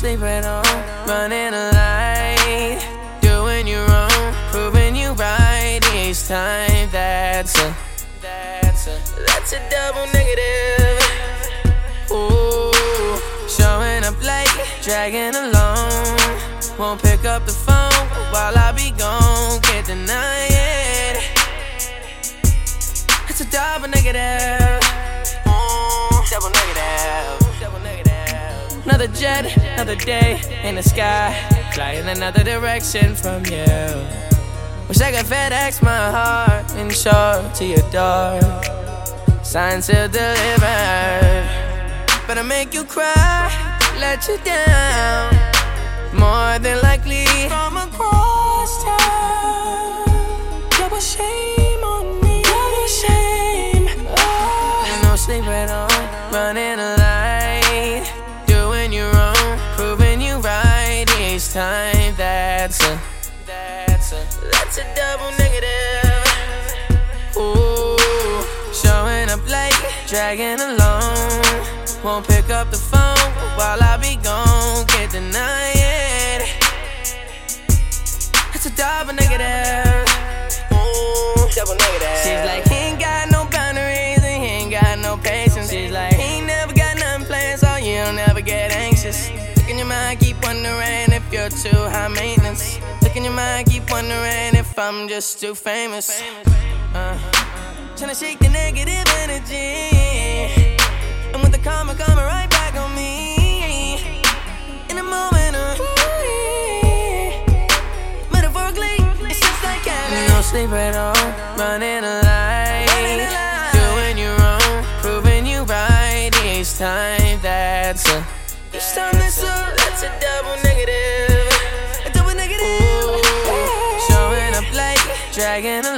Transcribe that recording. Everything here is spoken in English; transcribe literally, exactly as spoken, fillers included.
sleep at home, running a light, doing you wrong, proving you right each time. That's a, that's a, that's a double negative. Ooh, showing up late, dragging along, won't pick up the phone while I be gone, can't deny it. It's a double negative. Mm, double negative. Double negative. Another jet, another day in the sky, flying another direction from you. Wish I could FedEx my heart and show to your door. Signed, sealed, delivered. But I make you cry, let you down, more than likely from across town. Double shame on me, double shame. Oh. No sleep at home, running a light, doing you wrong, proving you right each time. That's a, that's a, that's a double negative. Ooh, showing up late, dragging along, won't pick up the phone while I be gone, can't deny it. It's a double negative. Ooh, double negative. She's like, he ain't got no boundaries and he ain't got no patience. She's like, he ain't never got nothing planned, so you don't ever get anxious. Look in your mind, keep wondering if you're too high maintenance. Look in your mind, keep wondering if I'm just too famous. Uh, tryna shake the negative energy, and with the karma coming right back on me, in a moment of metaphorically, it's just like having no sleep at home, running a light, doing you wrong, proving you right each time. That's a, each time that's a, that's a double negative. A double negative. Ooh, showing up late, dragging